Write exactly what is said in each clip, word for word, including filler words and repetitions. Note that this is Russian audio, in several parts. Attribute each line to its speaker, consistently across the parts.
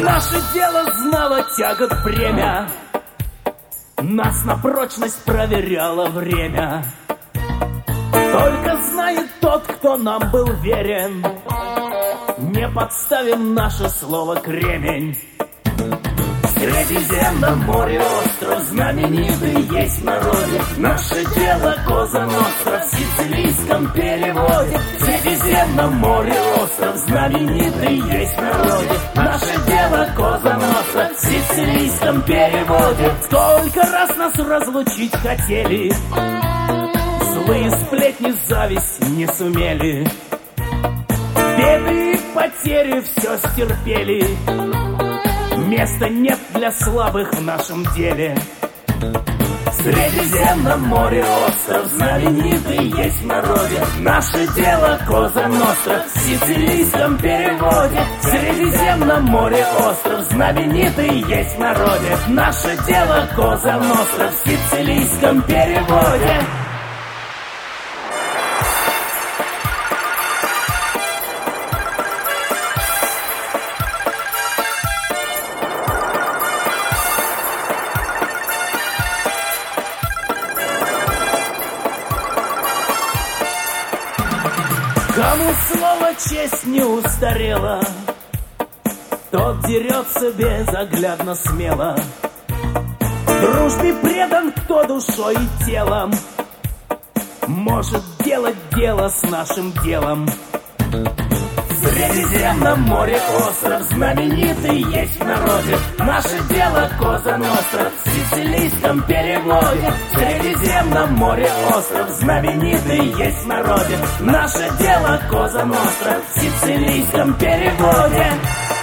Speaker 1: Наше дело знало тягот бремя, нас на прочность проверяло время. Только знает тот, кто нам был верен, не подставим наше слово кремень. В Средиземном море остров знаменитый есть в народе. Наше дело Коза Ностра в сицилийском переводе. В Средиземном море остров знаменитый есть в народе. Наше дело Коза Ностра в сицилийском переводе. Сколько раз нас разлучить хотели, злые сплетни, зависть не сумели. Беды и потери все стерпели, места нет для слабых в нашем деле. В Средиземном море остров знаменитый есть в народе. Наше дело Коза Ностра в сицилийском переводе. В Средиземном море остров знаменитый есть в народе. Наше дело Коза Ностра в сицилийском переводе. Кому слово честь не устарела, тот дерется безоглядно смело. Дружбе предан, кто душой и телом может делать дело с нашим делом. В Средиземном море остров знаменитый есть в народе. Наше дело Коза Ностра в сицилийском переводе. В Средиземном море остров знаменитый есть в народе. Наше дело Коза Ностра в сицилийском переводе.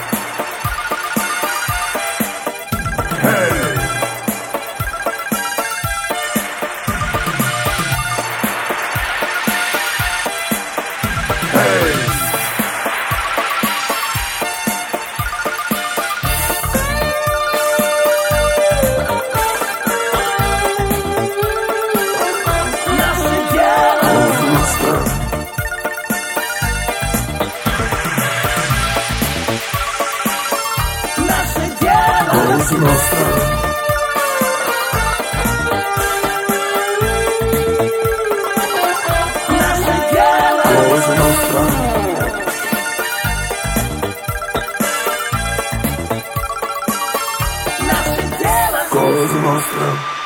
Speaker 2: Cosa Nostra. Cosa Nostra. Cosa Nostra.